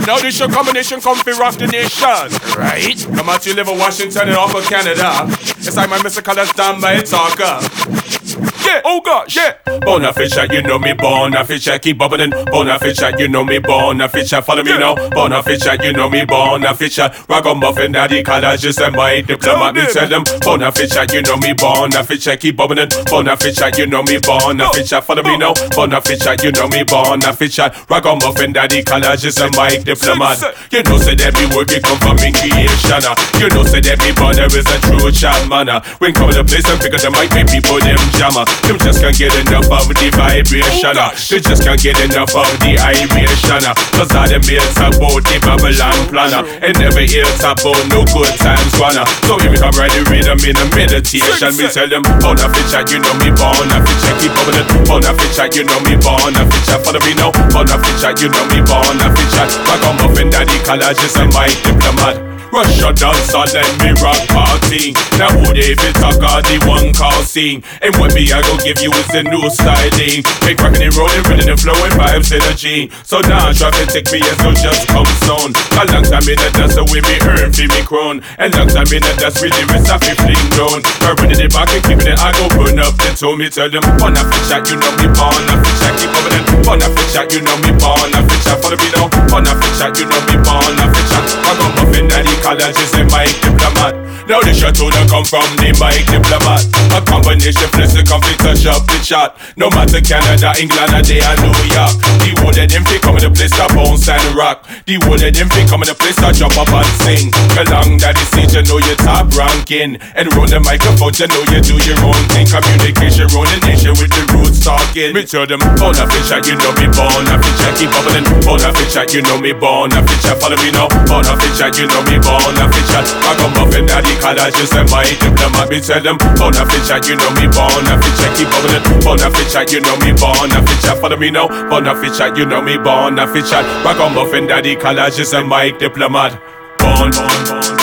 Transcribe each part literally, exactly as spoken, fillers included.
Now this your combination come fi rock the nation. Right? Come out you live in Washington and Upper Canada. It's like my Mister Colors down by a talker. Yeah, oh gosh, yeah. Bona Fisher, you know me, Bona Fisher, keep bubbling. Bona Fisher, you know me, Bona Fisher, follow me now. Bona Fisher, you know me, Bona Fisher. Ragamuffin, daddy, colleges, and my diplomat, me tell them. Bona Fisher, you know me, Bona Fisher, keep bubbling. Bona Fisher, you know me, Bona Fisher, follow me now. Bona Fisher, you know me, Bona Fisher. Ragamuffin, daddy, colleges, and my diplomat. You know, say that me work, it come from in creation. You know, say that me born there is a true chat manner. When come to the place and figure the mic, make people them jammer. Them just can't get enough of the vibration. They just can't get enough of the iration. Cause all them hear talk about the Babylon planner and never hear talk about no good times wanna. So here we come right the rhythm in a meditation. Me tell them, Bona Fisher, you know me, Bona Fisher, keep bubbling. Bona Fisher, you know me, Bona Fisher, follow me now. Bona Fisher, you know me, Bona Fisher. Ragamuffin, daddy, colleges, and my diplomat. Russia dance and let me rock party. Now who they fi talk all the one call scene. And what me I go give you is the new styling. Make rockin' and rollin', rhythm and flowin' vibes energy. So now try to take me as no just come soon. A long time in the dance so we me earn fi me crown. And long time in the dance really rest I fi fling down. Burning it back and keeping it I go burn up the tone. Me tell them Bona Fisher, you know me, Bona Fisher, keep bubbling. Bona Fisher, you know me, Bona Fisher, follow me now. Bona Fisher, you know me, Bona Fisher. Ragamuffin, daddy, colleges and mic diplomat. Now this your tune come from the mic diplomat. A combination place to come to touch up the chart. No matter Canada, England, or they are New York. The whole of them fi come in the place to bounce and rock. The whole of them fi come in the place to jump up and sing. Along that the stage you know you top ranking. And round the microphone you know you do your own thing. Communication round the nation with the roots talking. Me tell them Bona Fisher, you know me, Bona Fisher, keep bubbling. Bona Fisher, you know me, Bona Fisher, follow me now. Bona Fisher, you know me, Bona Fisher. Ragamuffin, daddy, colleges, and my diplomat. Me tell them Bona Fisher, you know me, Bona Fisher, keep bubbling. Bona Fisher, you know me, Bona Fisher, follow me now. Bona Fisher, you know me, Bona Fisher. Ragamuffin, daddy, colleges, and my diplomat. Bon, bon,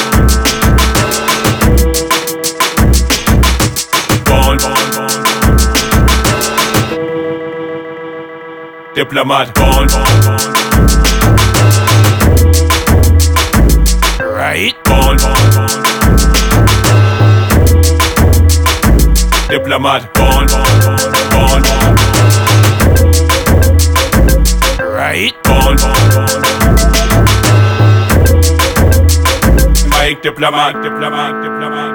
bon, bon, bon. Diplomat, bon, bon, bon. Right? Bon, bon, bon. Diplomat, bon, bon, bon, bon. Right? Bon, bon, bon. Mike Diplomat, Diplomat, Diplomat.